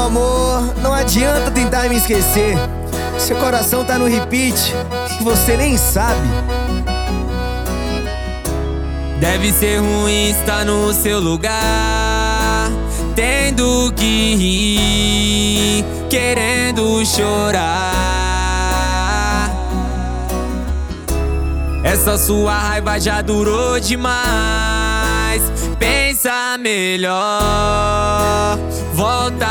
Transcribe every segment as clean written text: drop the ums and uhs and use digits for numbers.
amor, não adianta tentar me esquecer. Seu coração tá no repeat e você nem sabe. Deve ser ruim estar no seu lugar, tendo que rir, querendo chorar. Essa sua raiva já durou demais. Pensa melhor, volta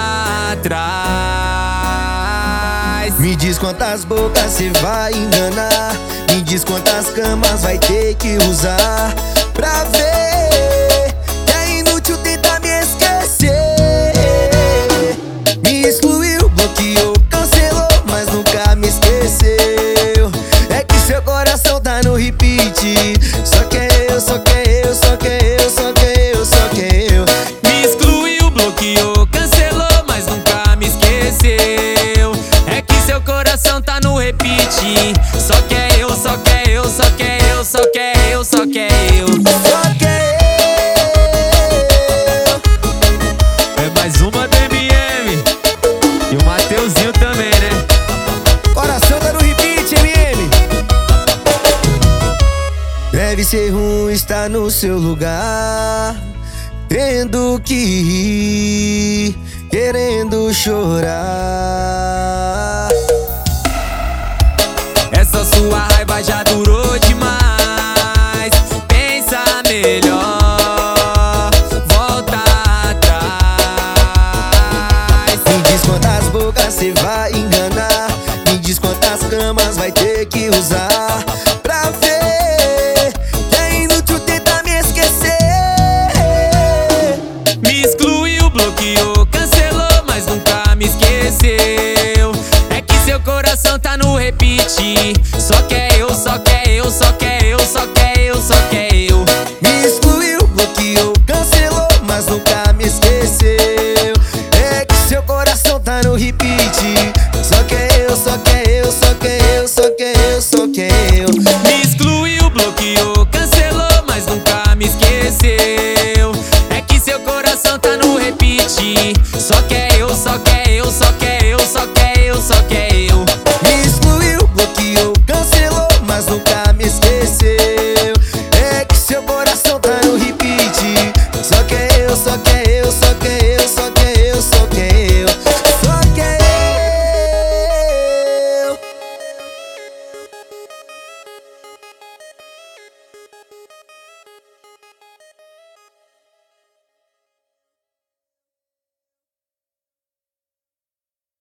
atrás. Me diz quantas bocas cê vai enganar, me diz quantas camas vai ter que usar pra ver que é inútil tentar me esquecer. Me excluiu, bloqueou, cancelou, mas nunca me esqueceu. É que seu coração tá no repeat. Só quer eu, só quer eu, só quer eu, só quer eu, só quer eu. Me excluiu, bloqueou, cancelou, mas nunca me esqueceu. É que seu coração tá no repeat. Só quer eu, só quer eu, só quer eu, só quer eu, só quer eu. Só quer eu. É mais uma do MM e o Mateuzinho também, né? Coração tá no repeat, MM. Deve ser ruim estar no seu lugar, tendo que rir, querendo chorar. Essa sua raiva já durou demais. Pensa melhor,